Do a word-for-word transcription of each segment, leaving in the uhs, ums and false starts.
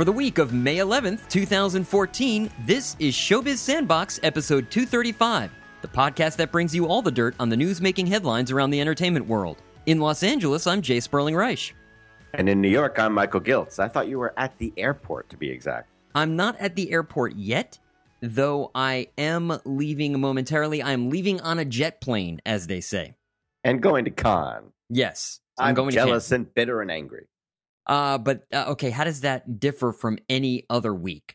For the week of May eleventh, twenty fourteen, this is Showbiz Sandbox, episode two thirty-five, the podcast that brings you all the dirt on the news-making headlines around the entertainment world. In Los Angeles, I'm Jay Sperling Reich. And in New York, I'm Michael Giltz. I thought you were at the airport, to be exact. I'm not at the airport yet, though I am leaving momentarily. I'm leaving on a jet plane, as they say. And going to Cannes. Yes. I'm, I'm going jealous to and bitter and angry. Uh, but, uh, okay, how does that differ from any other week?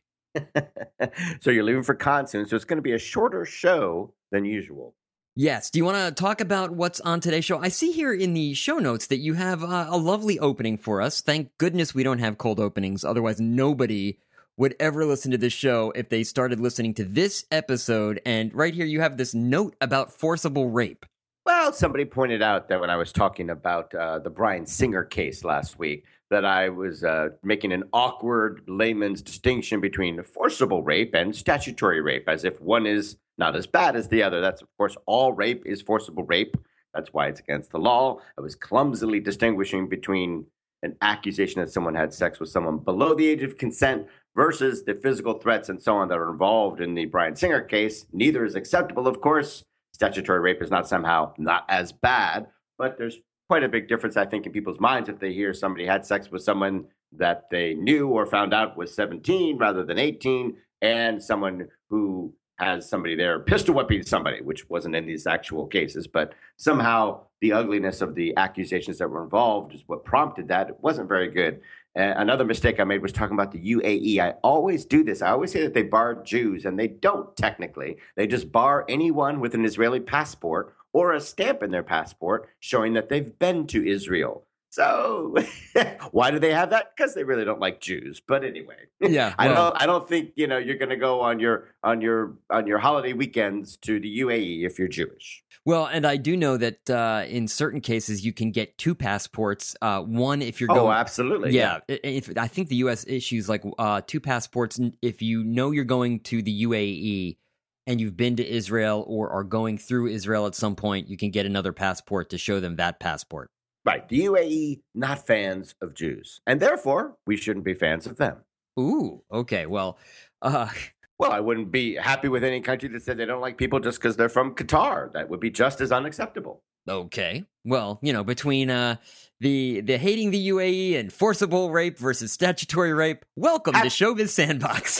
So you're leaving for Cannes soon, so it's going to be a shorter show than usual. Yes. Do you want to talk about what's on today's show? I see here in the show notes that you have uh, a lovely opening for us. Thank goodness we don't have cold openings. Otherwise, nobody would ever listen to this show if they started listening to this episode. And right here, you have this note about forcible rape. Well, somebody pointed out that when I was talking about uh, the Bryan Singer case last week, that I was uh, making an awkward layman's distinction between forcible rape and statutory rape, as if one is not as bad as the other. That's, of course, all rape is forcible rape. That's why it's against the law. I was clumsily distinguishing between an accusation that someone had sex with someone below the age of consent versus the physical threats and so on that are involved in the Bryan Singer case. Neither is acceptable, of course. Statutory rape is not somehow not as bad, but there's quite a big difference, I think, in people's minds if they hear somebody had sex with someone that they knew or found out was seventeen rather than eighteen, and someone who has somebody there pistol whipping somebody, which wasn't in these actual cases. But somehow the ugliness of the accusations that were involved is what prompted that. It wasn't very good. Uh, another mistake I made was talking about the U A E. I always do this. I always say that they bar Jews, and they don't technically. They just bar anyone with an Israeli passport or a stamp in their passport showing that they've been to Israel. So why do they have that? Because they really don't like Jews. But anyway, yeah, I well, don't. I don't think you know you're going to go on your on your on your holiday weekends to the U A E if you're Jewish. Well, and I do know that uh, in certain cases you can get two passports. Uh, one if you're oh, going. absolutely. Yeah, yeah. If, I think the U S issues like uh, two passports if you know you're going to the U A E. And you've been to Israel or are going through Israel at some point, you can get another passport to show them that passport. Right. The U A E, not fans of Jews. And therefore, we shouldn't be fans of them. Ooh, okay. Well, uh, well, I wouldn't be happy with any country that said they don't like people just because they're from Qatar. That would be just as unacceptable. Okay. Well, you know, between uh, the the hating the U A E and forcible rape versus statutory rape, welcome At- to Showbiz Sandbox.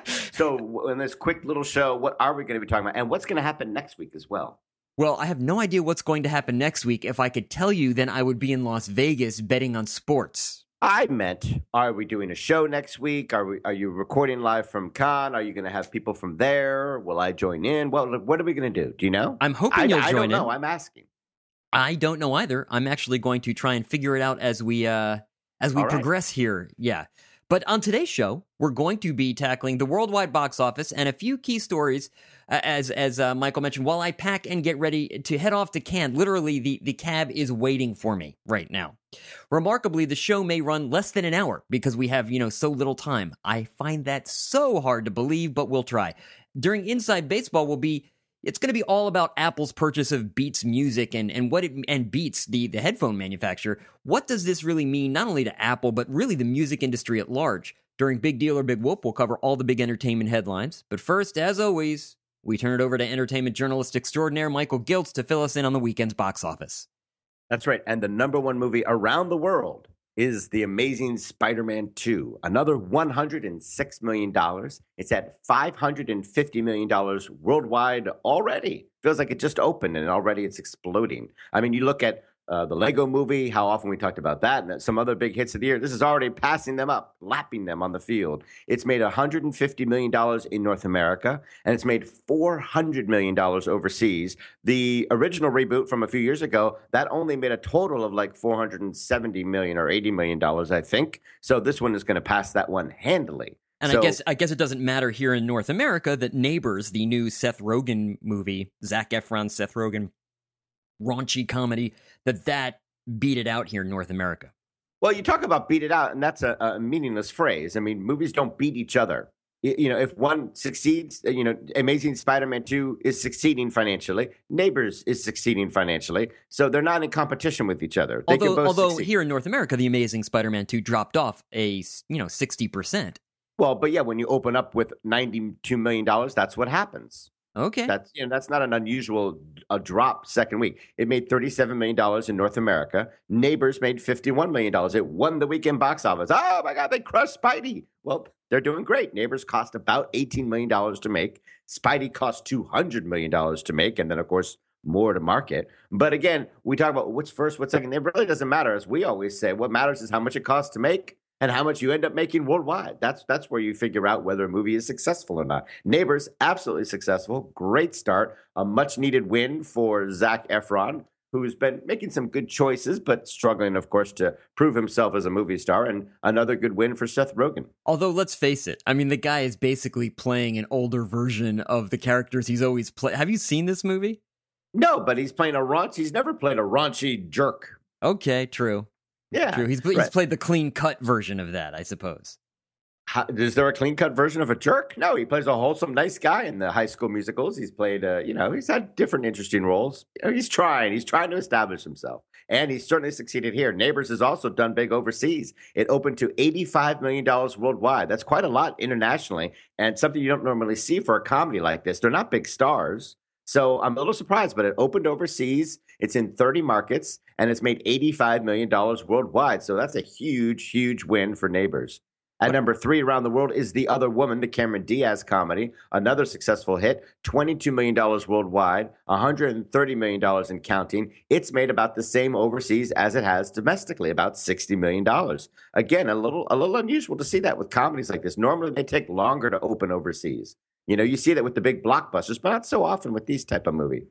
So in this quick little show, what are we going to be talking about? And what's going to happen next week as well? Well, I have no idea what's going to happen next week. If I could tell you, then I would be in Las Vegas betting on sports. I meant, are we doing a show next week? Are we? Are you recording live from Cannes? Are you going to have people from there? Will I join in? Well, what are we going to do? Do you know? I'm hoping I, you'll I join in. I don't know. I'm asking. I don't know either. I'm actually going to try and figure it out as we uh, as we All right. progress here. Yeah. But on today's show, we're going to be tackling the worldwide box office and a few key stories, uh, as as uh, Michael mentioned, while I pack and get ready to head off to Cannes. Literally, the, the cab is waiting for me right now. Remarkably, the show may run less than an hour because we have, you know, so little time. I find that so hard to believe, but we'll try. During Inside Baseball, we'll be... It's going to be all about Apple's purchase of Beats Music and, and what it and Beats, the, the headphone manufacturer. What does this really mean, not only to Apple, but really the music industry at large? During Big Deal or Big Whoop, we'll cover all the big entertainment headlines. But first, as always, we turn it over to entertainment journalist extraordinaire Michael Giltz to fill us in on the weekend's box office. That's right. And the number one movie around the world is The Amazing Spider-Man two, another one hundred six million dollars. It's at five hundred fifty million dollars worldwide already. Feels like it just opened and already it's exploding. I mean, you look at uh, the Lego movie, how often we talked about that, and some other big hits of the year. This is already passing them up, lapping them on the field. It's made one hundred fifty million dollars in North America, and it's made four hundred million dollars overseas. The original reboot from a few years ago, that only made a total of like four hundred seventy million dollars or eighty million dollars, I think. So this one is going to pass that one handily. And so, I guess I guess it doesn't matter here in North America that Neighbors, the new Seth Rogen movie, Zac Efron, Seth Rogen, raunchy comedy, that that beat it out here in North America. Well, you talk about beat it out, and that's a, a meaningless phrase. I mean, movies don't beat each other. Y- You know, if one succeeds, uh, you know, Amazing Spider-Man two is succeeding financially. Neighbors is succeeding financially. So they're not in competition with each other. They can Although, both although succeed. here in North America, The Amazing Spider-Man two dropped off a s- you know sixty percent. Well, but yeah, when you open up with ninety-two million dollars, that's what happens. Okay. That's you know that's not an unusual a drop second week. It made thirty-seven million dollars in North America. Neighbors made fifty-one million dollars. It won the weekend box office. Oh my God, they crushed Spidey. Well, they're doing great. Neighbors cost about eighteen million dollars to make. Spidey cost two hundred million dollars to make, and then of course more to market. But again, we talk about what's first, what's second. It really doesn't matter. As we always say, what matters is how much it costs to make and how much you end up making worldwide. That's that's where you figure out whether a movie is successful or not. Neighbors, absolutely successful. Great start. A much needed win for Zac Efron, who's been making some good choices, but struggling, of course, to prove himself as a movie star. And another good win for Seth Rogen. Although, let's face it, I mean, the guy is basically playing an older version of the characters he's always played. Have you seen this movie? No, but he's playing a raunch. He's never played a raunchy jerk. Okay, true. Yeah. True. He's, he's right. played the clean cut version of that, I suppose. How, is there a clean cut version of a jerk? No, he plays a wholesome, nice guy in the High School Musicals. He's played, uh, you know, he's had different interesting roles. You know, he's trying. He's trying to establish himself. And he's certainly succeeded here. Neighbors has also done big overseas. It opened to eighty-five million dollars worldwide. That's quite a lot internationally, and something you don't normally see for a comedy like this. They're not big stars. So I'm a little surprised, but it opened overseas. It's in thirty markets, and it's made eighty-five million dollars worldwide. So that's a huge, huge win for Neighbors. At number three around the world is The Other Woman, the Cameron Diaz comedy, another successful hit, twenty-two million dollars worldwide, one hundred thirty million dollars in counting. It's made about the same overseas as it has domestically, about sixty million dollars. Again, a little a little unusual to see that with comedies like this. Normally, they take longer to open overseas. You know, you see that with the big blockbusters, but not so often with these type of movie.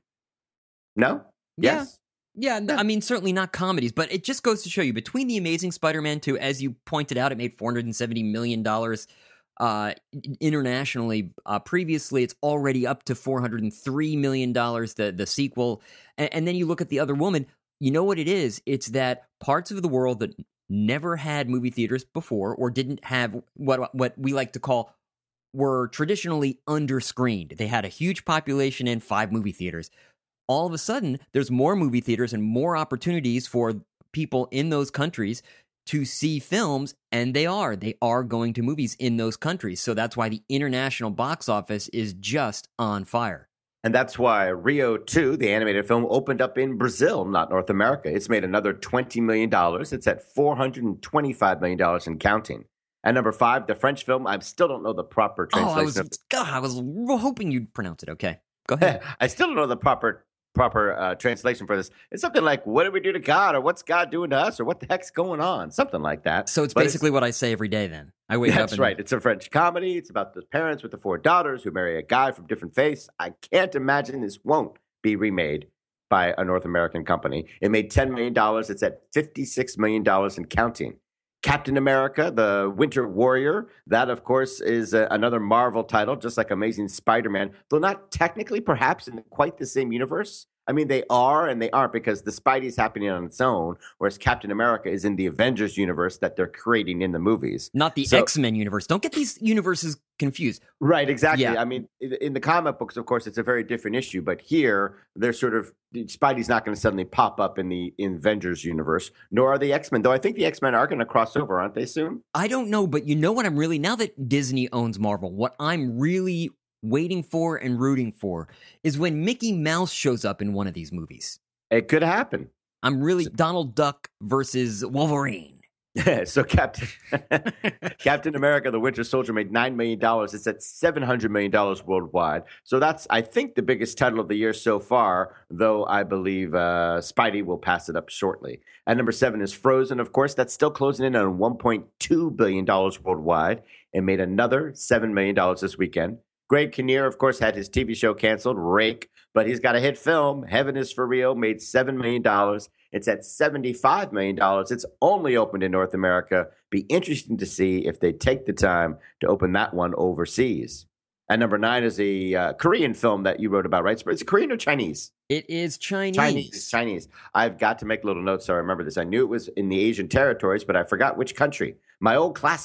No? Yeah. Yes? Yeah, I mean, certainly not comedies, but it just goes to show you, between The Amazing Spider-Man two, as you pointed out, it made four hundred seventy million dollars uh, internationally. Uh, previously, it's already up to four hundred three million dollars, the, the sequel. And, and then you look at The Other Woman, you know what it is? It's that parts of the world that never had movie theaters before, or didn't have what what we like to call, were traditionally underscreened. They had a huge population in five movie theaters. All of a sudden, there's more movie theaters and more opportunities for people in those countries to see films, and they are. They are going to movies in those countries. So that's why the international box office is just on fire. And that's why Rio two, the animated film, opened up in Brazil, not North America. It's made another twenty million dollars. It's at four hundred twenty-five million dollars and counting. And number five, the French film, I still don't know the proper translation. Oh, I was, of- God, I was hoping you'd pronounce it. Okay, go ahead. I still don't know the proper proper uh, translation for this. It's something like, what did we do to God? Or what's God doing to us? Or what the heck's going on? Something like that. So it's But basically what I say every day then. I wake up That's and... right. It's a French comedy. It's about the parents with the four daughters who marry a guy from different faiths. I can't imagine this won't be remade by a North American company. It made ten million dollars. It's at fifty-six million dollars and counting. Captain America, the Winter Warrior, that, of course, is a, another Marvel title, just like Amazing Spider-Man, though not technically perhaps in quite the same universe. I mean, they are and they aren't, because the Spidey's happening on its own, whereas Captain America is in the Avengers universe that they're creating in the movies. Not the So- X-Men universe. Don't get these universes confused. Right, exactly. Yeah. I mean, in in the comic books, of course, it's a very different issue, but here they're sort of Spidey's not going to suddenly pop up in the Avengers universe, nor are the X-Men. Though I think the X-Men are going to cross over, aren't they? Soon. I don't know, but you know what I'm really, now that Disney owns Marvel, what I'm really waiting for and rooting for is when Mickey Mouse shows up in one of these movies. It could happen. I'm really Donald Duck versus Wolverine. so Captain Captain America: The Winter Soldier made nine million dollars. It's at seven hundred million dollars worldwide. So that's, I think, the biggest title of the year so far. Though I believe uh, Spidey will pass it up shortly. At number seven is Frozen. Of course, that's still closing in on one point two billion dollars worldwide. It made another seven million dollars this weekend. Greg Kinnear, of course, had his T V show canceled, Rake, but he's got a hit film, Heaven is for Real, made seven million dollars. It's at seventy-five million dollars. It's only opened in North America. Be interesting to see if they take the time to open that one overseas. And number nine is a uh, Korean film that you wrote about, right? Is it Korean or Chinese? It is Chinese. Chinese. Chinese. I've got to make a little note so I remember this. I knew it was in the Asian territories, but I forgot which country. My old classmate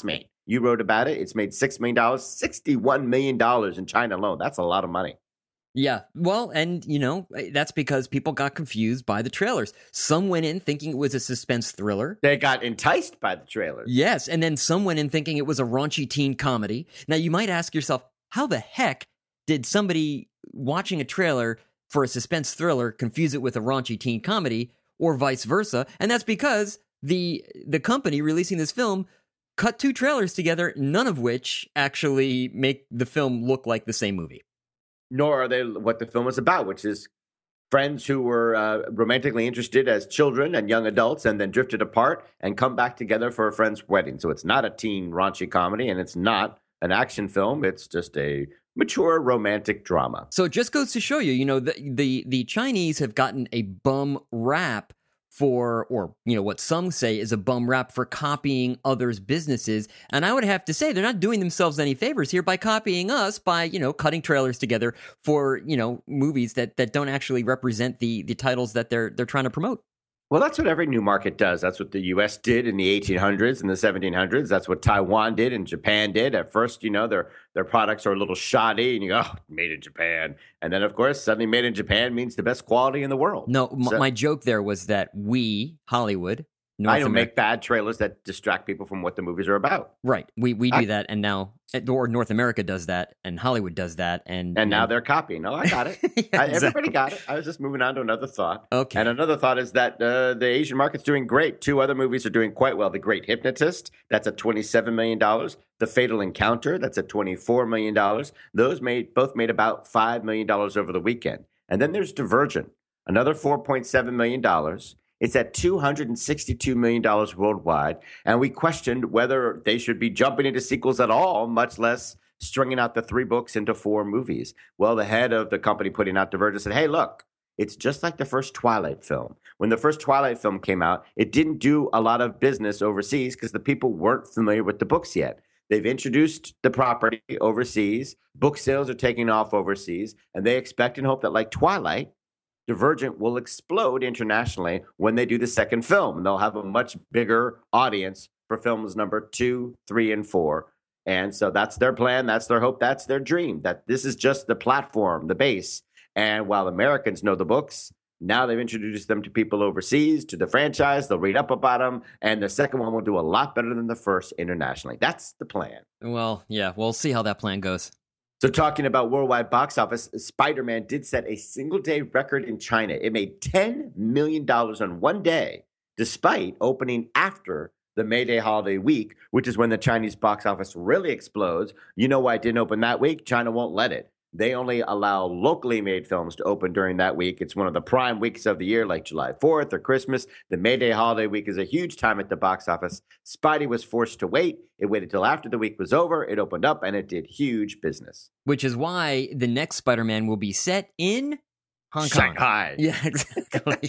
You wrote about it. It's made six million dollars, sixty-one million dollars in China alone. That's a lot of money. Yeah, well, and, you know, that's because people got confused by the trailers. Some went in thinking it was a suspense thriller. They got enticed by the trailers. Yes, and then some went in thinking it was a raunchy teen comedy. Now, you might ask yourself, how the heck did somebody watching a trailer for a suspense thriller confuse it with a raunchy teen comedy, or vice versa? And that's because the the company releasing this film cut two trailers together, none of which actually make the film look like the same movie. Nor are they what the film is about, which is friends who were uh, romantically interested as children and young adults and then drifted apart and come back together for a friend's wedding. So it's not a teen raunchy comedy, and it's not an action film. It's just a mature romantic drama. So it just goes to show you, you know, the the, the Chinese have gotten a bum rap for, or, you know, what some say is a bum rap for copying others' businesses. And I would have to say they're not doing themselves any favors here by copying us by, you know, cutting trailers together for, you know, movies that, that don't actually represent the the titles that they're they're trying to promote. Well, that's what every new market does. That's what the U S did in the eighteen hundreds and the seventeen hundreds. That's what Taiwan did and Japan did. At first, you know, their their products are a little shoddy, and you go, oh, made in Japan. And then, of course, suddenly made in Japan means the best quality in the world. No, m- so, my joke there was that we, Hollywood, North I don't Amer- make bad trailers that distract people from what the movies are about. Right. We we do I, that, and now, or North America does that, and Hollywood does that. And, and now and, they're copying. Oh, I got it. yeah, I, exactly. Everybody got it. I was just moving on to another thought. Okay. And another thought is that uh, the Asian market's doing great. Two other movies are doing quite well. The Great Hypnotist, that's at twenty-seven million dollars. The Fatal Encounter, that's at twenty-four million dollars. Those made both made about five million dollars over the weekend. And then there's Divergent, another four point seven million dollars. It's at two hundred sixty-two million dollars worldwide, and we questioned whether they should be jumping into sequels at all, much less stringing out the three books into four movies. Well, the head of the company putting out Divergent said, hey, look, it's just like the first Twilight film. When the first Twilight film came out, it didn't do a lot of business overseas because the people weren't familiar with the books yet. They've introduced the property overseas. Book sales are taking off overseas, and they expect and hope that, like Twilight, Divergent will explode internationally when they do the second film. And they'll have a much bigger audience for films number two, three, and four. And so that's their plan. That's their hope. That's their dream, that this is just the platform, the base. And while Americans know the books, now they've introduced them to people overseas, to the franchise. They'll read up about them. And the second one will do a lot better than the first internationally. That's the plan. Well, yeah, we'll see how that plan goes. So talking about worldwide box office, Spider-Man did set a single-day record in China. It made ten million dollars on one day, despite opening after the May Day holiday week, which is when the Chinese box office really explodes. You know why it didn't open that week? China won't let it. They only allow locally made films to open during that week. It's one of the prime weeks of the year, like July fourth or Christmas. The May Day holiday week is a huge time at the box office. Spidey was forced to wait. It waited till after the week was over. It opened up, and it did huge business. Which is why the next Spider-Man will be set in Hong Kong. Shanghai. Yeah, exactly.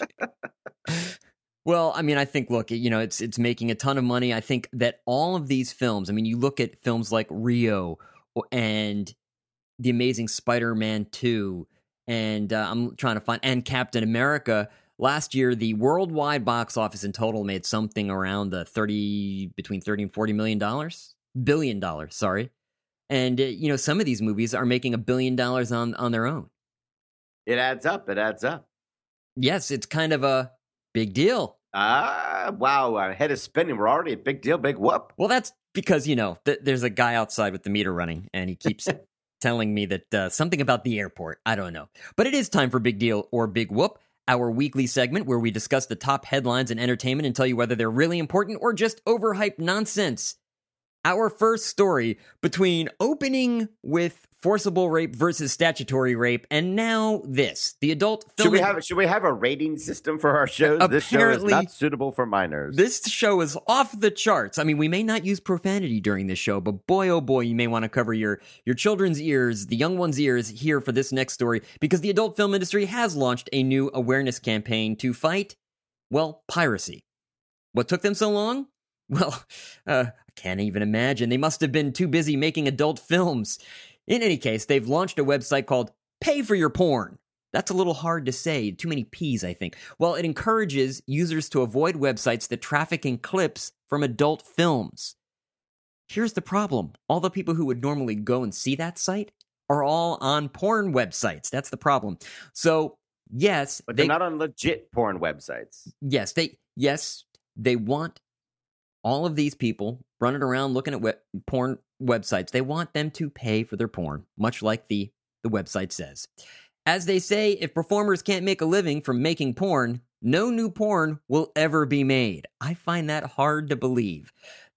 Well, I mean, I think, look, you know, it's it's making a ton of money. I think that all of these films, I mean, you look at films like Rio and The Amazing Spider-Man two, and uh, I'm trying to find, and Captain America. Last year, the worldwide box office in total made something around the thirty, between thirty and forty million dollars, billion dollars, sorry. And, uh, you know, some of these movies are making a billion dollars on, on their own. It adds up. It adds up. Yes, it's kind of a big deal. Ah, wow. Our head is spinning. We're already a big deal, big whoop. Well, that's because, you know, th- there's a guy outside with the meter running, and he keeps telling me that uh, something about the airport. I don't know. But it is time for Big Deal or Big Whoop, our weekly segment where we discuss the top headlines in entertainment and tell you whether they're really important or just overhyped nonsense. Our first story, between opening with forcible rape versus statutory rape, and now this, the adult film. Should we have should we have a rating system for our shows? Uh, this show is not suitable for minors. This show is off the charts. I mean, we may not use profanity during this show, but boy, oh boy, you may want to cover your, your children's ears, the young ones' ears here for this next story, because the adult film industry has launched a new awareness campaign to fight, well, piracy. What took them so long? Well, uh, I can't even imagine. They must have been too busy making adult films. In any case, they've launched a website called Pay for Your Porn. That's a little hard to say. Too many P's, I think. Well, it encourages users to avoid websites that traffic in clips from adult films. Here's the problem. All the people who would normally go and see that site are all on porn websites. That's the problem. So, yes, but they, they're not on legit porn websites. Yes, they yes, they want all of these people running around looking at web, porn websites. They want them to pay for their porn, much like the the website says. As they say, if performers can't make a living from making porn, no new porn will ever be made. I find that hard to believe.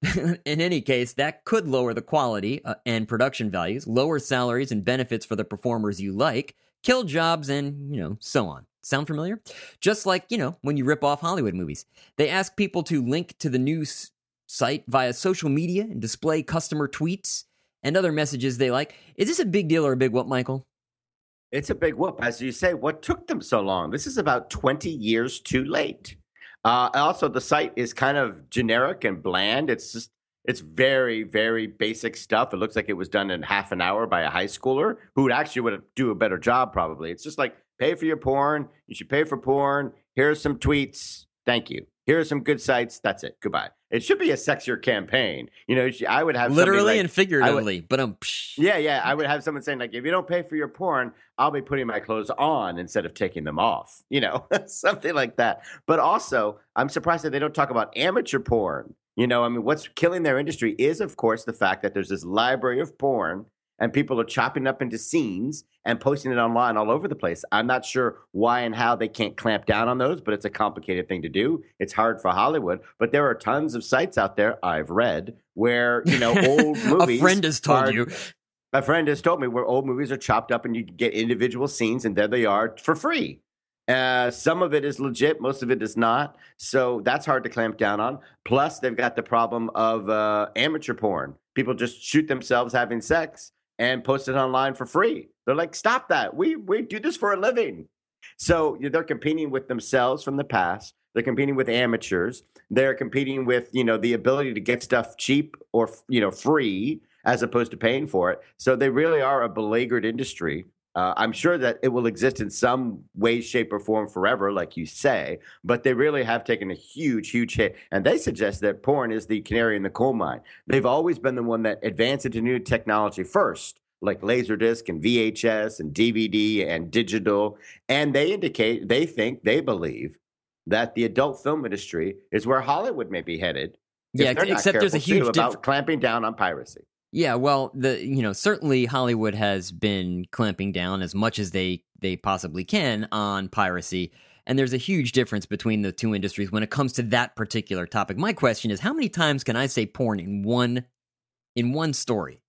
In any case, that could lower the quality uh, and production values, lower salaries and benefits for the performers you like, kill jobs, and, you know, so on. Sound familiar? Just like, you know, when you rip off Hollywood movies. They ask people to link to the news site via social media and display customer tweets and other messages they like. Is this a big deal or a big what, Michael? It's a big whoop. As you say, what took them so long? This is about twenty years too late. Uh, also, the site is kind of generic and bland. It's just, it's very, very basic stuff. It looks like it was done in half an hour by a high schooler who actually would do a better job probably. It's just like, pay for your porn. You should pay for porn. Here's some tweets. Thank you. Here are some good sites. That's it. Goodbye. It should be a sexier campaign. You know, I would have literally like, and figuratively, would, but um, yeah, yeah. I would have someone saying like, if you don't pay for your porn, I'll be putting my clothes on instead of taking them off. You know, something like that. But also, I'm surprised that they don't talk about amateur porn. You know, I mean, what's killing their industry is, of course, the fact that there's this library of porn. And people are chopping up into scenes and posting it online all over the place. I'm not sure why and how they can't clamp down on those, but it's a complicated thing to do. It's hard for Hollywood, but there are tons of sites out there I've read where, you know, old movies. A friend has told are, you. A friend has told me where old movies are chopped up and you get individual scenes and there they are for free. Uh, some of it is legit. Most of it is not. So that's hard to clamp down on. Plus, they've got the problem of uh, amateur porn. People just shoot themselves having sex and post it online for free. They're like, stop that. We we do this for a living. So they're competing with themselves from the past. They're competing with amateurs. They're competing with, you know, the ability to get stuff cheap or, you know, free as opposed to paying for it. So they really are a beleaguered industry. Uh, I'm sure that it will exist in some way, shape, or form forever, like you say, but they really have taken a huge, huge hit. And they suggest that porn is the canary in the coal mine. They've always been the one that advanced into new technology first, like Laserdisc and V H S and D V D and digital. And they indicate, they think, they believe that the adult film industry is where Hollywood may be headed. Yeah, except there's a huge about diff- clamping down on piracy. Yeah, well, the you know certainly Hollywood has been clamping down as much as they they possibly can on piracy, and there's a huge difference between the two industries when it comes to that particular topic. My question is, how many times can I say porn in one in one story?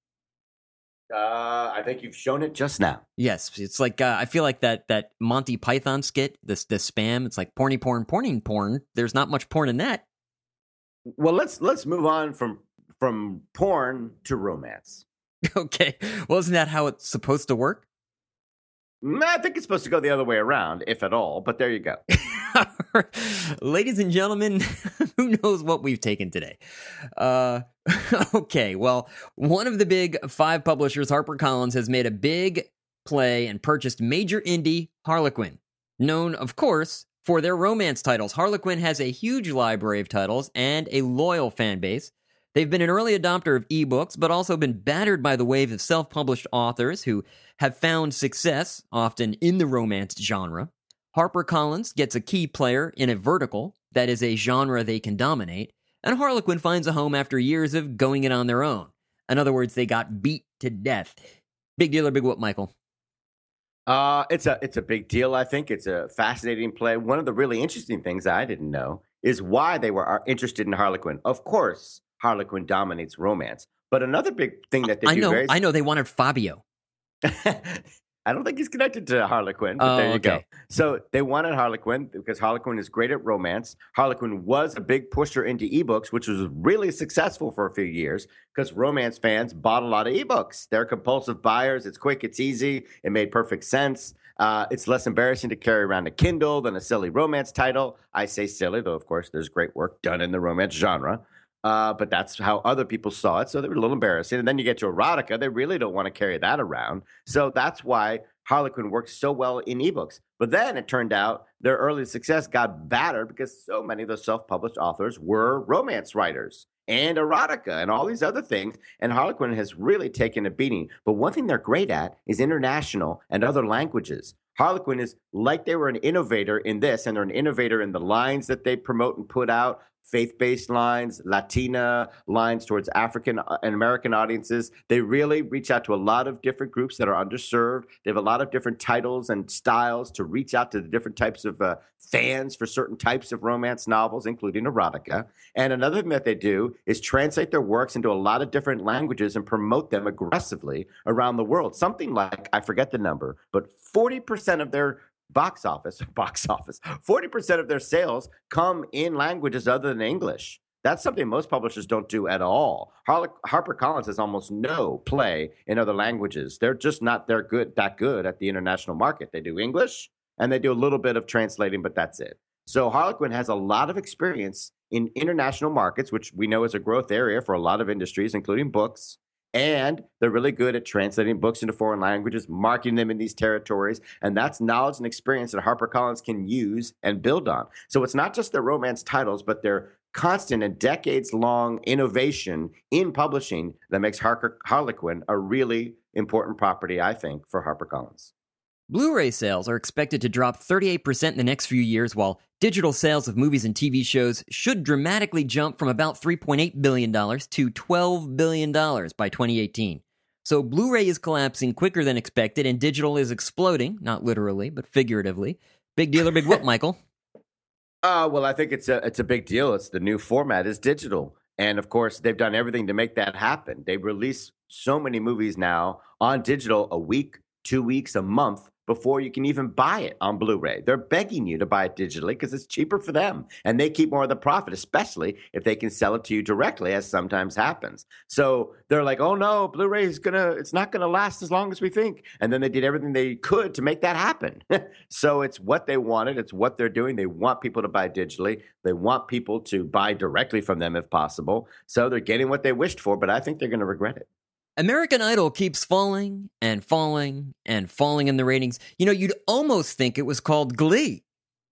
Uh, I think you've shown it just now. Yes, it's like uh, I feel like that that Monty Python skit, this the spam. It's like porny porn, porny porn. There's not much porn in that. Well, let's let's move on from. From porn to romance. Okay. Well, isn't that how it's supposed to work? I think it's supposed to go the other way around, if at all, but there you go. Ladies and gentlemen, who knows what we've taken today? Uh, okay, well, one of the big five publishers, HarperCollins, has made a big play and purchased major indie Harlequin, known, of course, for their romance titles. Harlequin has a huge library of titles and a loyal fan base. They've been an early adopter of ebooks, but also been battered by the wave of self-published authors who have found success, often in the romance genre. HarperCollins gets a key player in a vertical that is a genre they can dominate, and Harlequin finds a home after years of going it on their own. In other words, they got beat to death. Big deal or big what, Michael? Uh, it's a it's a big deal, I think. It's a fascinating play. One of the really interesting things I didn't know is why they were interested in Harlequin. Of course, Harlequin dominates romance. But another big thing that they I do know, very... I know they wanted Fabio. I don't think he's connected to Harlequin, but oh, there you okay. go. So they wanted Harlequin because Harlequin is great at romance. Harlequin was a big pusher into ebooks, which was really successful for a few years because romance fans bought a lot of ebooks. They're compulsive buyers. It's quick. It's easy. It made perfect sense. Uh, it's less embarrassing to carry around a Kindle than a silly romance title. I say silly, though, of course, there's great work done in the romance genre. Uh, but that's how other people saw it, so they were a little embarrassing. And then you get to erotica, they really don't want to carry that around. So that's why Harlequin worked so well in ebooks. But then it turned out their early success got battered because so many of those self-published authors were romance writers and erotica and all these other things. And Harlequin has really taken a beating. But one thing they're great at is international and other languages. Harlequin is like they were an innovator in this, and they're an innovator in the lines that they promote and put out, faith-based lines, Latina lines towards African and American audiences. They really reach out to a lot of different groups that are underserved. They have a lot of different titles and styles to reach out to the different types of uh, fans for certain types of romance novels, including erotica. And another thing that they do is translate their works into a lot of different languages and promote them aggressively around the world. Something like, I forget the number, but forty percent of their box office, box office, forty percent of their sales come in languages other than English. That's something most publishers don't do at all. Har- HarperCollins has almost no play in other languages. They're just not they're good that good at the international market. They do English and they do a little bit of translating, but that's it. So Harlequin has a lot of experience in international markets, which we know is a growth area for a lot of industries, including books. And they're really good at translating books into foreign languages, marketing them in these territories. And that's knowledge and experience that HarperCollins can use and build on. So it's not just their romance titles, but their constant and decades-long innovation in publishing that makes Har- Harlequin a really important property, I think, for HarperCollins. Blu-ray sales are expected to drop thirty-eight percent in the next few years, while digital sales of movies and T V shows should dramatically jump from about three point eight billion dollars to twelve billion dollars by twenty eighteen. So Blu-ray is collapsing quicker than expected, and digital is exploding, not literally, but figuratively. Big deal or big whoop, Michael? Uh, well, I think it's a it's a big deal. It's the new format is digital. And, of course, they've done everything to make that happen. They release so many movies now on digital a week, two weeks, a month before you can even buy it on Blu-ray. They're begging you to buy it digitally because it's cheaper for them. And they keep more of the profit, especially if they can sell it to you directly, as sometimes happens. So they're like, oh no, Blu-ray is gonna, it's not gonna last as long as we think. And then they did everything they could to make that happen. So it's what they wanted. It's what they're doing. They want people to buy digitally. They want people to buy directly from them if possible. So they're getting what they wished for, but I think they're gonna regret it. American Idol keeps falling and falling and falling in the ratings. You know, you'd almost think it was called Glee.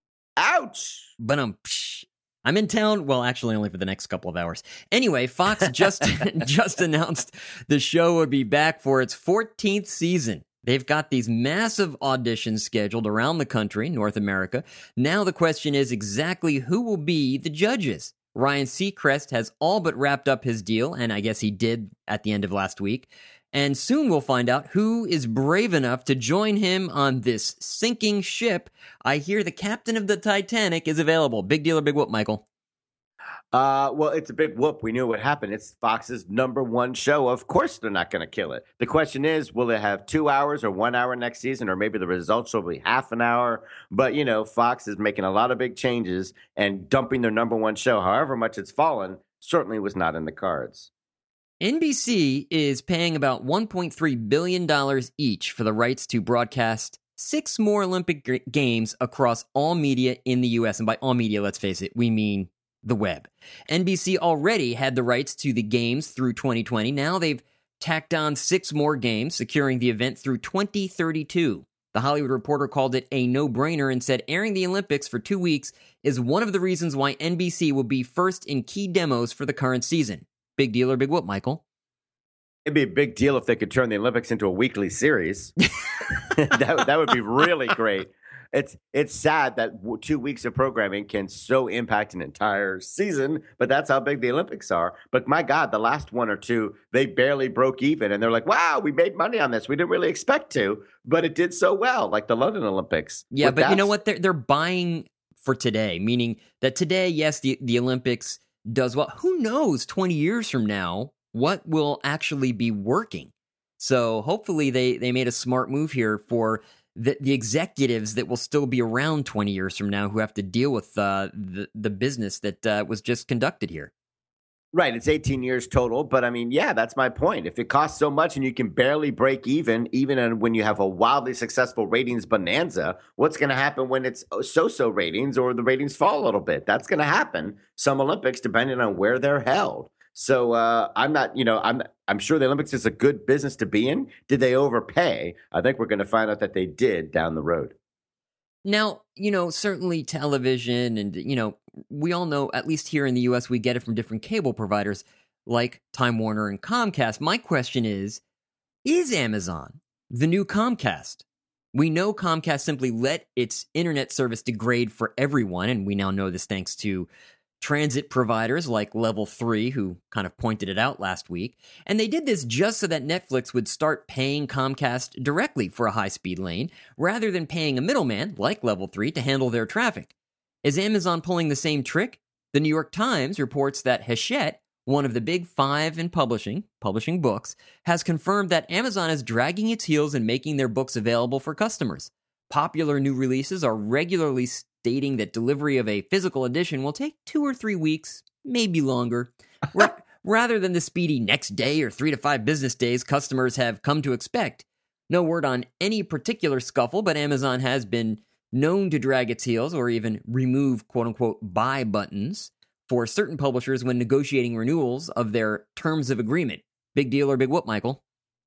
Ouch! But um, psh, I'm in town. Well, actually, only for the next couple of hours. Anyway, Fox just just announced the show would be back for its fourteenth season. They've got these massive auditions scheduled around the country, North America. Now the question is exactly who will be the judges. Ryan Seacrest has all but wrapped up his deal, and I guess he did at the end of last week. And soon we'll find out who is brave enough to join him on this sinking ship. I hear the captain of the Titanic is available. Big deal or big whoop, Michael? Uh, well, it's a big whoop. We knew what happened. It's Fox's number one show. Of course they're not going to kill it. The question is, will it have two hours or one hour next season, or maybe the results will be half an hour? But, you know, Fox is making a lot of big changes, and dumping their number one show, however much it's fallen, certainly was not in the cards. N B C is paying about one point three billion dollars each for the rights to broadcast six more Olympic g- games across all media in the U S. And by all media, let's face it, we mean the web. N B C already had the rights to the games through twenty twenty. Now they've tacked on six more games, securing the event through twenty thirty-two. The Hollywood Reporter called it a no-brainer and said airing the Olympics for two weeks is one of the reasons why N B C will be first in key demos for the current season. Big deal or big whoop, Michael? It'd be a big deal if they could turn the Olympics into a weekly series. that, that would be really great. It's it's sad that w- two weeks of programming can so impact an entire season, but that's how big the Olympics are. But my God, the last one or two, they barely broke even. And they're like, wow, we made money on this. We didn't really expect to, but it did so well, like the London Olympics. Yeah, With but that- you know what? They're, they're buying for today, meaning that today, yes, the, the Olympics does well. Who knows twenty years from now what will actually be working? So hopefully they, they made a smart move here for the, the executives that will still be around twenty years from now who have to deal with uh, the, the business that uh, was just conducted here. Right, it's eighteen years total, but I mean, yeah, that's my point. If it costs so much and you can barely break even, even when you have a wildly successful ratings bonanza, what's going to happen when it's so-so ratings or the ratings fall a little bit? That's going to happen some Olympics, depending on where they're held. So uh, I'm not, you know, I'm I'm sure the Olympics is a good business to be in. Did they overpay? I think we're going to find out that they did down the road. Now, you know, certainly television and, you know, we all know, at least here in the U S, we get it from different cable providers like Time Warner and Comcast. My question is, is Amazon the new Comcast? We know Comcast simply let its internet service degrade for everyone, and we now know this thanks to transit providers like Level three, who kind of pointed it out last week. And they did this just so that Netflix would start paying Comcast directly for a high-speed lane, rather than paying a middleman like Level three to handle their traffic. Is Amazon pulling the same trick? The New York Times reports that Hachette, one of the big five in publishing, publishing books, has confirmed that Amazon is dragging its heels in making their books available for customers. Popular new releases are regularly stating that delivery of a physical edition will take two or three weeks, maybe longer. Ra- rather than the speedy next day or three to five business days customers have come to expect. No word on any particular scuffle, but Amazon has been known to drag its heels or even remove quote-unquote buy buttons for certain publishers when negotiating renewals of their terms of agreement. Big deal or big whoop, Michael?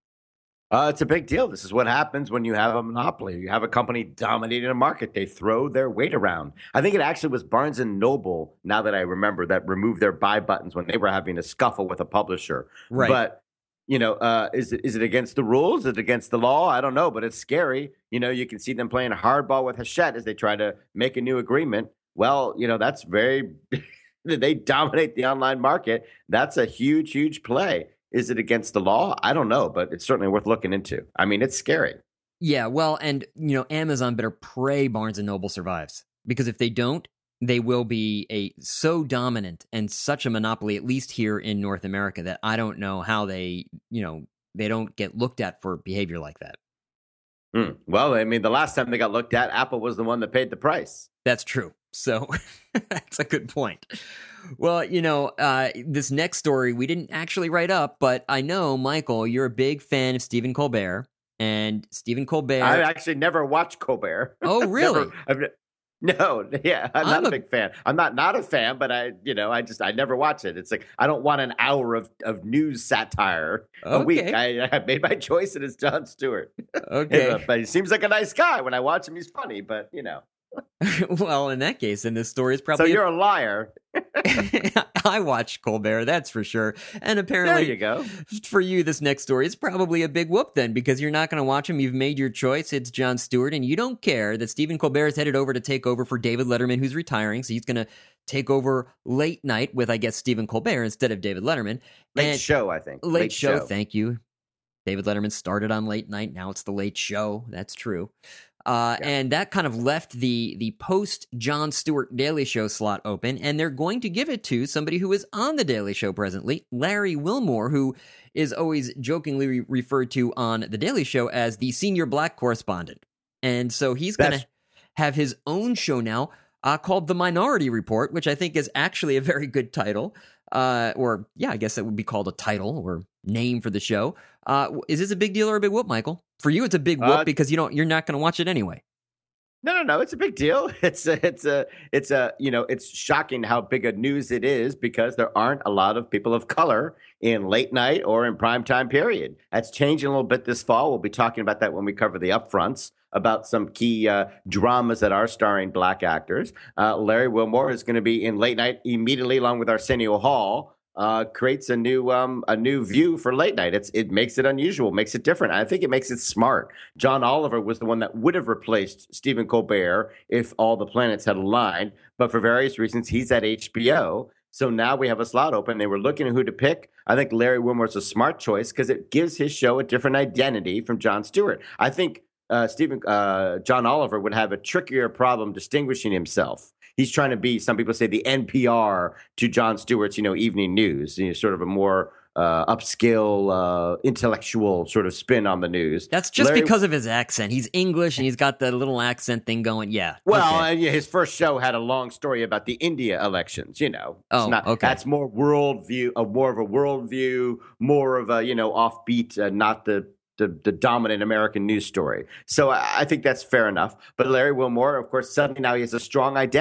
Uh, it's a big deal. This is what happens when you have a monopoly. You have a company dominating a market. They throw their weight around. I think it actually was Barnes and Noble, now that I remember, that removed their buy buttons when they were having a scuffle with a publisher. Right. But, you know, uh, is it is it against the rules? Is it against the law? I don't know, but it's scary. You know, you can see them playing hardball with Hachette as they try to make a new agreement. Well, you know, that's very – they dominate the online market. That's a huge, huge play. Is it against the law? I don't know, but it's certainly worth looking into. I mean, it's scary. Yeah, well, and, you know, Amazon better pray Barnes and Noble survives. Because if they don't, they will be a so dominant and such a monopoly, at least here in North America, that I don't know how they, you know, they don't get looked at for behavior like that. Hmm. Well, I mean, the last time they got looked at, Apple was the one that paid the price. That's true. So that's a good point. Well, you know, uh, this next story we didn't actually write up, but I know, Michael, you're a big fan of Stephen Colbert. And Stephen Colbert... I actually never watched Colbert. Oh, really? never, I've, no, yeah, I'm, I'm not a, a big fan. I'm not not a fan, but I, you know, I just, I never watch it. It's like, I don't want an hour of, of news satire okay. a week. I, I made my choice and it's Jon Stewart. Okay. uh, but he seems like a nice guy. When I watch him, he's funny, but, you know. Well, in that case, then this story is probably... So you're a liar. I watched Colbert, that's for sure. And apparently, there you go. For you, this next story is probably a big whoop then, because you're not going to watch him. You've made your choice. It's Jon Stewart, and you don't care that Stephen Colbert is headed over to take over for David Letterman, who's retiring. So he's going to take over late night with, I guess, Stephen Colbert instead of David Letterman. Late and show, I think. Late, late show, show, thank you. David Letterman started on late night. Now it's the late show. That's true. Uh, yeah. And that kind of left the the post Jon Stewart Daily Show slot open, and they're going to give it to somebody who is on the Daily Show presently, Larry Wilmore, who is always jokingly re- referred to on the Daily Show as the senior black correspondent. And so he's going to have his own show now uh, called The Minority Report, which I think is actually a very good title. Uh, or, yeah, I guess that would be called a title or name for the show. Uh, is this a big deal or a big whoop, Michael? For you, it's a big whoop uh, because you don't, you're not going to watch it anyway. No, no, no. It's a big deal. It's a, it's a, it's a, you know, it's shocking how big a news it is because there aren't a lot of people of color in late night or in primetime period. That's changing a little bit this fall. We'll be talking about that when we cover the upfronts, about some key uh, dramas that are starring black actors. Uh, Larry Wilmore is going to be in late night immediately along with Arsenio Hall. Uh, creates a new um, a new view for late night. It's it makes it unusual, makes it different. I think it makes it smart. John Oliver was the one that would have replaced Stephen Colbert if all the planets had aligned, but for various reasons, he's at H B O. So now we have a slot open. They were looking at who to pick. I think Larry Wilmore's a smart choice because it gives his show a different identity from Jon Stewart. I think uh, Stephen uh, John Oliver would have a trickier problem distinguishing himself. He's trying to be, some people say, the N P R to Jon Stewart's, you know, evening news. You know, sort of a more uh, upscale, uh, intellectual sort of spin on the news. That's just Larry, because of his accent. He's English and he's got the little accent thing going. Yeah. Well, okay. and yeah, his first show had a long story about the India elections. You know, oh, not, okay. That's more worldview, a more of a worldview, more of a, you know, offbeat, uh, not the. The, the dominant American news story. So I, I think that's fair enough. But Larry Wilmore, of course, suddenly now he has a strong identity.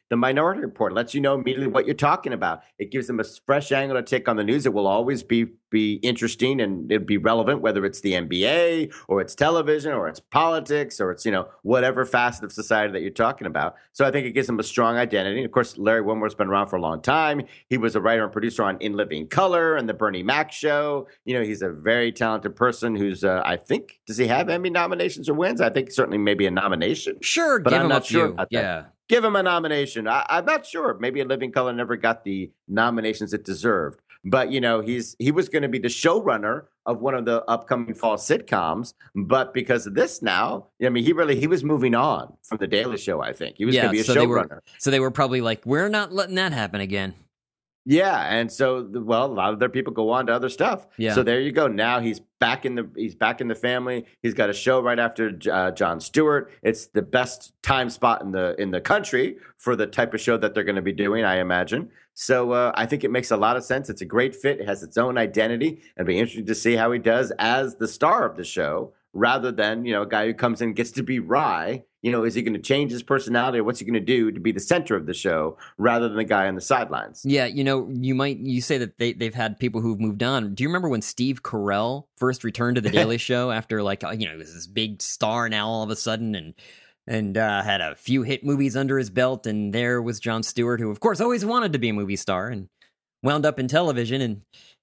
the Minority Report lets you know immediately what you're talking about. It gives them a fresh angle to take on the news. It will always be be interesting and it'd be relevant, whether it's the N B A or it's television or it's politics or it's, you know, whatever facet of society that you're talking about. So I think it gives them a strong identity. And of course, Larry Wilmore's been around for a long time. He was a writer and producer on In Living Color and the Bernie Mac Show. You know, he's a very talented person who's, uh, I think, does he have Emmy nominations or wins? I think certainly maybe a nomination. Sure, but give I'm him not a sure few. about Yeah. that. Give him a nomination. I, I'm not sure. Maybe In Living Color never got the nominations it deserved. But, you know, he's he was going to be the showrunner of one of the upcoming fall sitcoms. But because of this now, I mean, he really he was moving on from The Daily Show, I think. He was Yeah, going to be a so they were- showrunner. So they were probably like, we're not letting that happen again. Yeah, and so the- well, a lot of their people go on to other stuff. Yeah. So there you go. Now he's back in the he's back in the family. He's got a show right after uh, Jon Stewart. It's the best time spot in the in the country for the type of show that they're going to be doing, I imagine. So uh, I think it makes a lot of sense. It's a great fit. It has its own identity. It'll be interesting to see how he does as the star of the show, rather than, you know, a guy who comes in and gets to be Rye. You know, is he going to change his personality or what's he going to do to be the center of the show rather than the guy on the sidelines? Yeah, you know, you might you say that they they've had people who've moved on. Do you remember when Steve Carell first returned to the Daily Show after, like, you know, he was this big star now all of a sudden, and and uh, had a few hit movies under his belt, and there was Jon Stewart, who of course always wanted to be a movie star and wound up in television and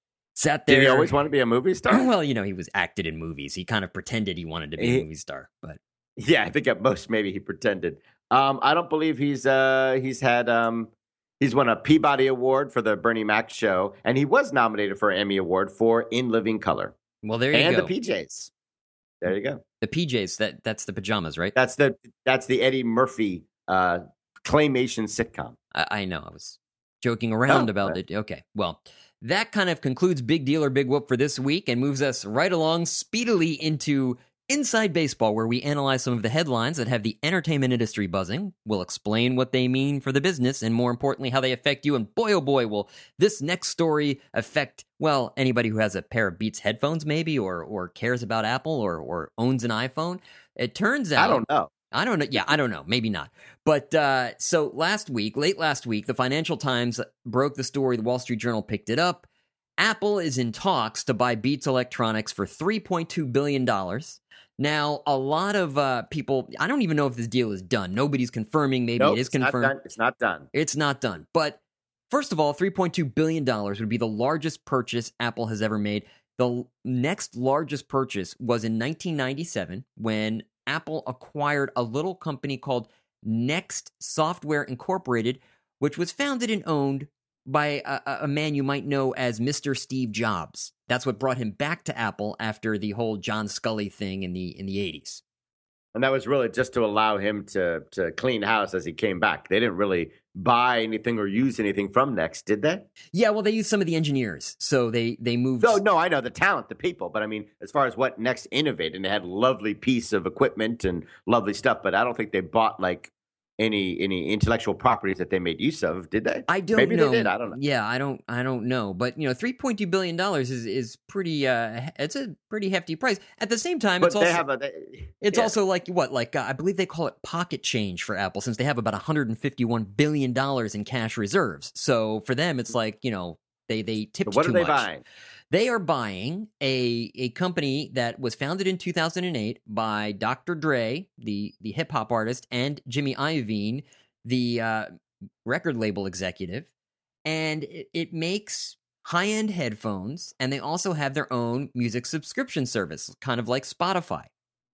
sat there. Did he always want to be a movie star? Well, you know, he was acted in movies. He kind of pretended he wanted to be He- a movie star, but Yeah, I think at most maybe he pretended. Um, I don't believe he's uh, he's had um, he's won a Peabody Award for the Bernie Mac Show, and he was nominated for an Emmy Award for In Living Color well, there you and go. the P Js. There you go. The P Js, that that's the pajamas, right? That's the that's the Eddie Murphy uh, claymation sitcom. I, I know. I was joking around Oh, about right. it. Okay. Well, that kind of concludes Big Deal or Big Whoop for this week and moves us right along speedily into Inside Baseball, where we analyze some of the headlines that have the entertainment industry buzzing. We'll explain what they mean for the business and, more importantly, how they affect you. And boy, oh boy, will this next story affect, well, anybody who has a pair of Beats headphones maybe, or or cares about Apple, or or owns an iPhone. It turns out... I don't know. I don't know. Yeah, I don't know. Maybe not. But uh, so last week, late last week, the Financial Times broke the story. The Wall Street Journal picked it up. Apple is in talks to buy Beats Electronics for three point two billion dollars. Now, a lot of uh, people, I don't even know if this deal is done. Nobody's confirming. Maybe Nope, it is it's not confirmed. done. It's not done. It's not done. But first of all, three point two billion dollars would be the largest purchase Apple has ever made. The l- next largest purchase was in nineteen ninety-seven when Apple acquired a little company called Next Software Incorporated, which was founded and owned by a, a- a man you might know as Mister Steve Jobs. That's what brought him back to Apple after the whole John Scully thing in the in the eighties. And that was really just to allow him to to clean house as he came back. They didn't really buy anything or use anything from Next, did they? Yeah, well, they used some of the engineers, so they they moved. No, no, I know the talent, the people, but I mean, as far as what Next innovated, and they had lovely piece of equipment and lovely stuff, but I don't think they bought like any any intellectual properties that they made use of, did they? I don't Maybe know. they did. I don't know. Yeah, I don't. I don't know. But you know, three point two billion dollars is is pretty. Uh, it's a pretty hefty price. At the same time, But it's they also have a. They, it's yeah. also like what, like uh, I believe they call it pocket change for Apple, since they have about one hundred fifty-one billion dollars in cash reserves. So for them, it's like, you know, they they tipped So what too are they much. buying? They are buying a a company that was founded in two thousand eight by Doctor Dre, the the hip hop artist, and Jimmy Iovine, the uh, record label executive, and it, it makes high end headphones, and they also have their own music subscription service, kind of like Spotify.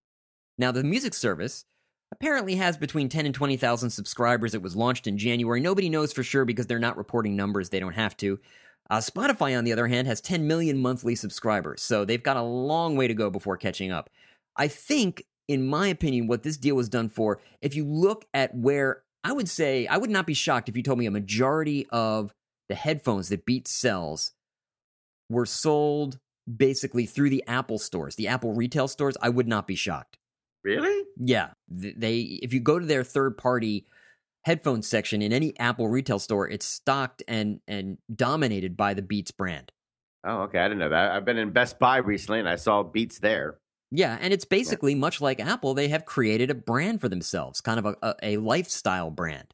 Now, the music service apparently has between ten and twenty thousand subscribers. It was launched in January. Nobody knows for sure because they're not reporting numbers. They don't have to. Uh, Spotify, on the other hand, has ten million monthly subscribers, so they've got a long way to go before catching up. I think, in my opinion, what this deal was done for, if you look at where, I would say, I would not be shocked if you told me a majority of the headphones that Beats sells were sold basically through the Apple stores, the Apple retail stores. I would not be shocked. Really? Yeah, th- they if you go to their third-party headphone section in any Apple retail store, it's stocked and and dominated by the Beats brand. Oh, okay. I didn't know that. I've been in Best Buy recently, and I saw Beats there. Yeah, and it's basically much like Apple. They have created a brand for themselves, kind of a, a, a lifestyle brand.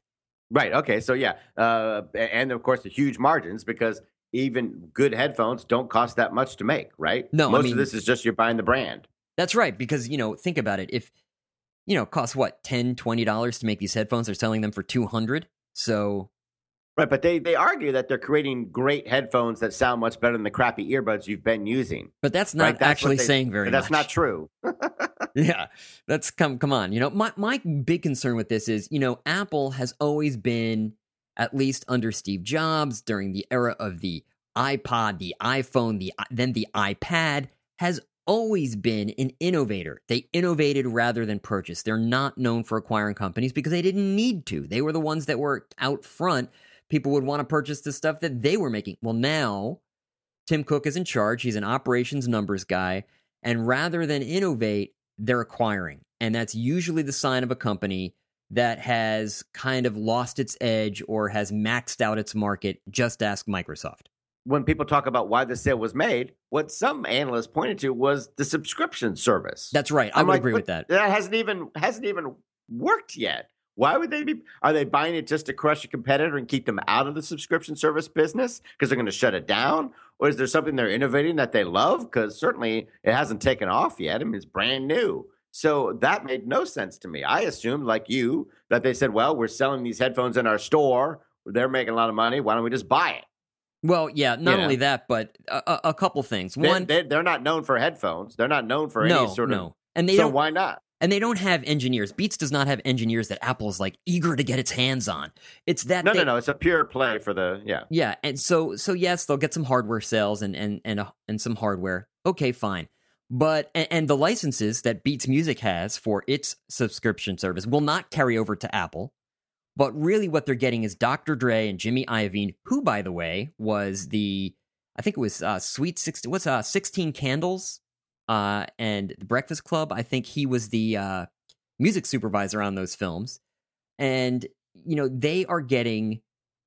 Right. Okay. So yeah, uh, and of course the huge margins because even good headphones don't cost that much to make. Right. No, I Most of mean, this is just you're buying the brand. that's right. Because, you know, think about it. If, you know, it costs what, ten dollars, twenty dollars to make these headphones, they're selling them for two hundred dollars. So, Right, but they, they argue that they're creating great headphones that sound much better than the crappy earbuds you've been using. but that's not Right? That's actually what they- saying very That's much. not true. Yeah, that's come come on. You know, my my big concern with this is, you know, Apple has always been, at least under Steve Jobs, during the era of the iPod, the iPhone, the then the iPad, has always been an innovator. They innovated rather than purchased. They're not known for acquiring companies because they didn't need to. They were the ones that were out front. People would want to purchase the stuff that they were making. Well, now Tim Cook is in charge. He's an operations numbers guy. And rather than innovate, they're acquiring. And that's usually the sign of a company that has kind of lost its edge or has maxed out its market. Just ask Microsoft. When people talk about why the sale was made, what some analysts pointed to was the subscription service. That's right. I I'm would like, agree but with that. That hasn't even hasn't even worked yet. Why would they be? Are they buying it just to crush a competitor and keep them out of the subscription service business because they're going to shut it down? Or is there something they're innovating that they love? Because certainly it hasn't taken off yet. I mean, it's brand new. So that made no sense to me. I assumed, like you, that they said, well, we're selling these headphones in our store. They're making a lot of money. Why don't we just buy it? Well, yeah, not You only know. that, but a, a couple things. They, One, they, they're not known for headphones. They're not known for no, any sort no. of. And they So don't why not? and they don't have engineers. Beats does not have engineers that Apple's like eager to get its hands on. It's that No, they, no, no. It's a pure play for the, yeah. Yeah, and so so yes, they'll get some hardware sales and and and uh, and some hardware. Okay, fine. But and, and the licenses that Beats Music has for its subscription service will not carry over to Apple. But really what they're getting is Doctor Dre and Jimmy Iovine, who, by the way, was the, I think it was uh, Sweet sixteen, what's uh, sixteen Candles uh, and The Breakfast Club. I think he was the uh, music supervisor on those films. And, you know, they are getting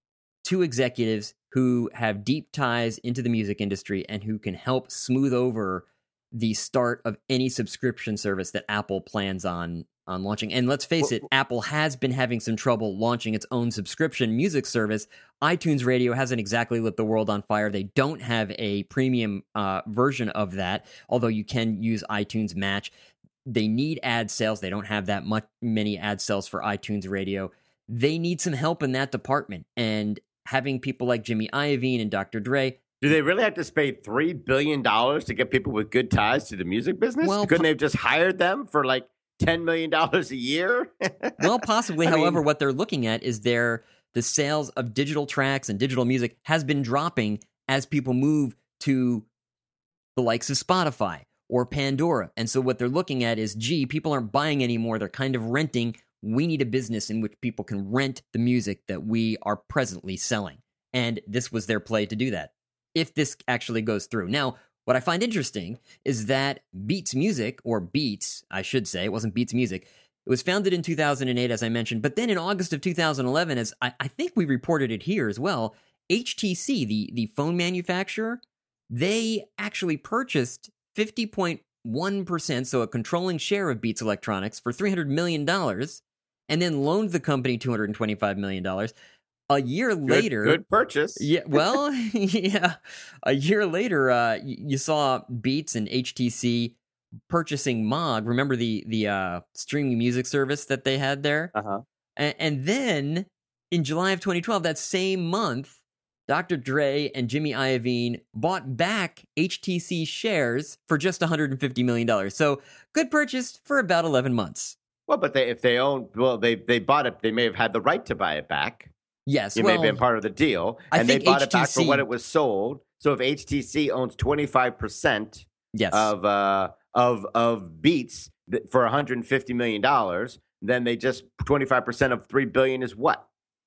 two executives who have deep ties into the music industry and who can help smooth over the start of any subscription service that Apple plans on on launching. And let's face it, Apple has been having some trouble launching its own subscription music service. iTunes Radio hasn't exactly lit the world on fire. They don't have a premium uh, version of that, although you can use iTunes Match. They need ad sales. They don't have that much many ad sales for iTunes Radio. They need some help in that department. And having people like Jimmy Iovine and Doctor Dre. Do they really have to spend three billion dollars to get people with good ties to the music business? Well, Couldn't po- they have just hired them for like ten million dollars a year? Well, possibly. I However, mean- what they're looking at is their the sales of digital tracks and digital music has been dropping as people move to the likes of Spotify or Pandora. And so what they're looking at is, gee, people aren't buying anymore. They're kind of renting. We need a business in which people can rent the music that we are presently selling. And this was their play to do that, if this actually goes through. Now, what I find interesting is that Beats Music, or Beats, I should say, it wasn't Beats Music. It was founded in two thousand eight, as I mentioned, but then in August of two thousand eleven, as I, I think we reported it here as well, H T C, the, the phone manufacturer, they actually purchased fifty point one percent, so a controlling share of Beats Electronics, for three hundred million dollars, and then loaned the company two hundred twenty-five million dollars. A year Good- later... Good purchase. Yeah, well, yeah. A year later, uh, y- you saw Beats and H T C purchasing Mog. Remember the the uh, streaming music service that they had there? Uh-huh. And, and then in July of twenty twelve, that same month, Doctor Dre and Jimmy Iovine bought back H T C shares for just one hundred fifty million dollars. So good purchase for about eleven months. Well, but they, if they own, well, they they bought it. They may have had the right to buy it back. Yes, It well, may have been part of the deal, I and they think bought it back for H T C what it was sold. So if H T C owns twenty-five percent yes. of uh, of of Beats th- for one hundred fifty million dollars, then they just twenty-five percent of three billion dollars is what?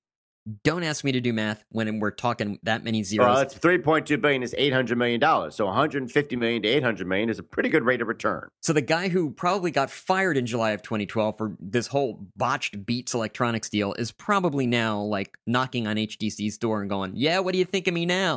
Don't ask me to do math when we're talking that many zeros. Well, it's three point two billion dollars is eight hundred million dollars. So one hundred fifty million dollars to eight hundred million dollars is a pretty good rate of return. So the guy who probably got fired in July of twenty twelve for this whole botched Beats Electronics deal is probably now like knocking on H T C's door and going, "Yeah, what do you think of me now?"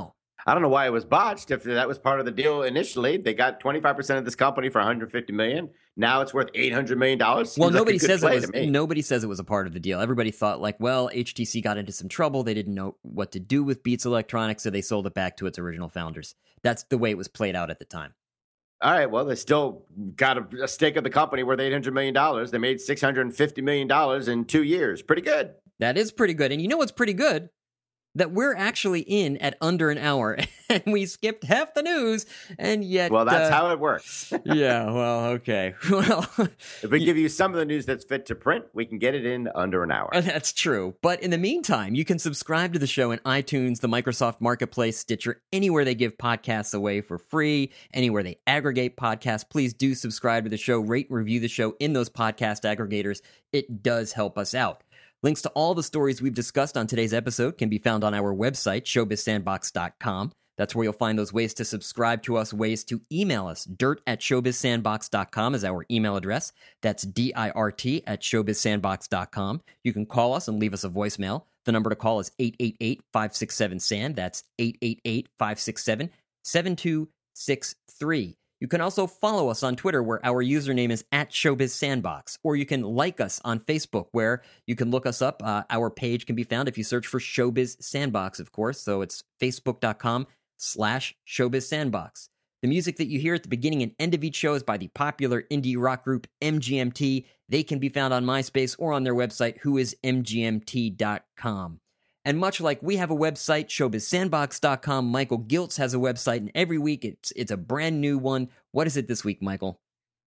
I don't know why it was botched. If that was part of the deal initially, they got twenty-five percent of this company for one hundred fifty million dollars. Now it's worth eight hundred million dollars. Well, Seems nobody like a good says it play was. to me. Nobody says it was a part of the deal. Everybody thought like, well, H T C got into some trouble. They didn't know what to do with Beats Electronics, so they sold it back to its original founders. That's the way it was played out at the time. All right, well, they still got a, a stake of the company worth eight hundred million dollars. They made six hundred fifty million dollars in two years. Pretty good. That is pretty good. And you know what's pretty good? That we're actually in at under an hour, and we skipped half the news, and yet... Well, that's uh, how it works. Yeah, well, okay. Well, if we give you some of the news that's fit to print, we can get it in under an hour. That's true. But in the meantime, you can subscribe to the show in iTunes, the Microsoft Marketplace, Stitcher, anywhere they give podcasts away for free, anywhere they aggregate podcasts. Please do subscribe to the show, rate and review the show in those podcast aggregators. It does help us out. Links to all the stories we've discussed on today's episode can be found on our website, showbiz sandbox dot com. That's where you'll find those ways to subscribe to us, ways to email us. dirt at showbiz sandbox dot com is our email address. That's D I R T at showbiz sandbox dot com. You can call us and leave us a voicemail. The number to call is eight eight eight, five six seven, S A N. That's eight eight eight, five six seven, seven two six three. You can also follow us on Twitter, where our username is at ShowbizSandbox, or you can like us on Facebook, where you can look us up. Uh, our page can be found if you search for Showbiz Sandbox, of course. So it's facebook.com slash Showbiz Sandbox. The music that you hear at the beginning and end of each show is by the popular indie rock group M G M T. They can be found on MySpace or on their website, who is m g m t dot com. And much like we have a website, showbiz sandbox dot com, Michael Giltz has a website, and every week it's it's a brand new one. What is it this week, Michael?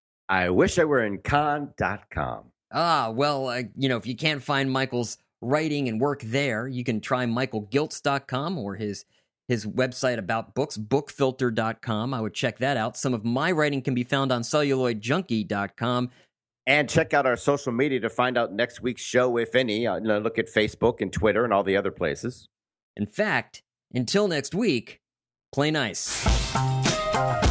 I wish I were in con dot com. Ah, well, uh, you know, if you can't find Michael's writing and work there, you can try michael giltz dot com or his his website about books, book filter dot com. I would check that out. Some of my writing can be found on celluloid junkie dot com. And check out our social media to find out next week's show, if any. Uh, you know, look at Facebook and Twitter and all the other places. In fact, until next week, play nice.